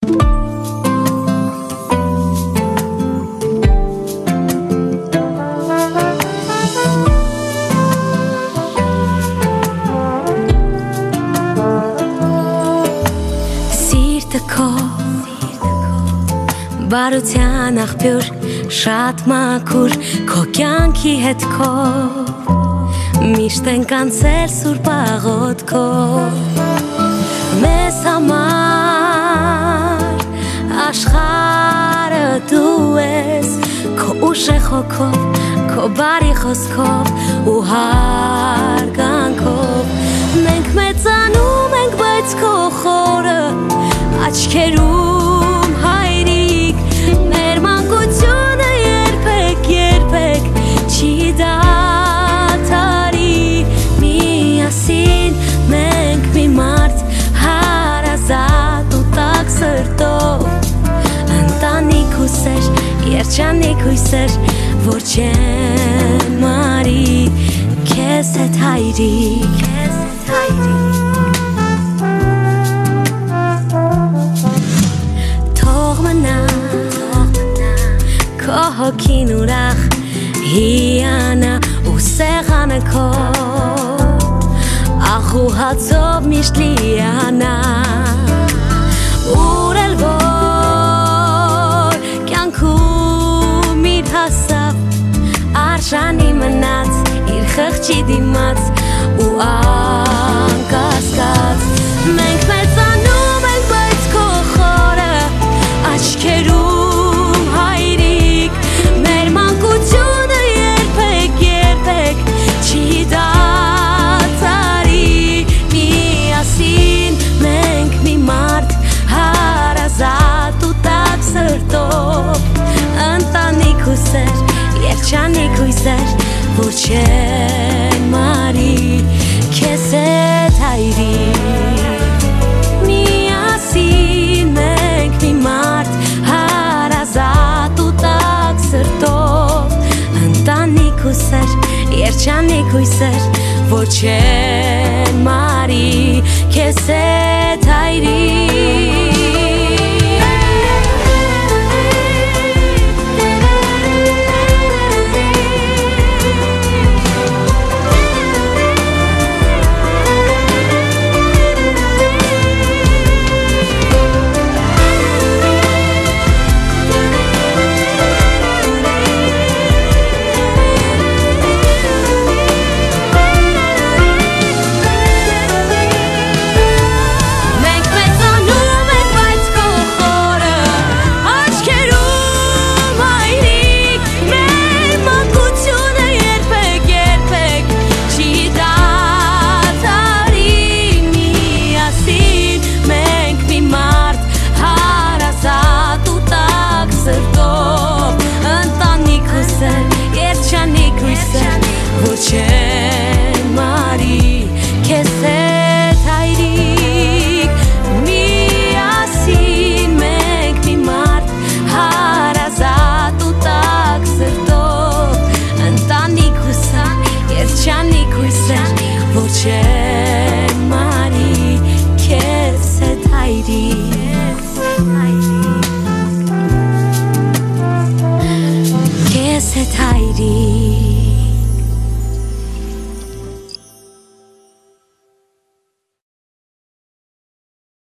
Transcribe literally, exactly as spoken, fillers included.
Բարության աղբյուր շատ մաքուր քո կյանքի հետ քո միշտ ենք անցել սուրբ աղոթքով մեզ համար աշխարհը դու ես քո ուժեղ հոգով քո բարի խոսքով ու հարգանքով մենք մեծանում ենք բայց քո խորը աչքերում հայրիկ մեր մանկությունը երբեք երբեք չի դադարի միասին մենք մի մարդ հարազատ ու տաք սրտով ընտանիք ու սեր երջանիկ հույսեր որ չեն մարի քեզ հետ հայրիկ քեզ հետ հայրիկ հոգին ուրախ հիանա ու սեղանը քո աղու հացով միշտ լիանա ուր էլ որ կյանքում իր հասավ արժանի մնաց իր խղճի դիմաց ու անկասկած մենք մեծանում ենք բայց քո խորը աչքերում երջանիկ հույսեր որ չեն մարի քեզ հետ հայրիկ միասին մենք մի մարդ հարազատ ու տաք սրտով ընտանիք հույսեր երջանիկ հույսեր որ չեն մարի քեզ հետ հայրիկ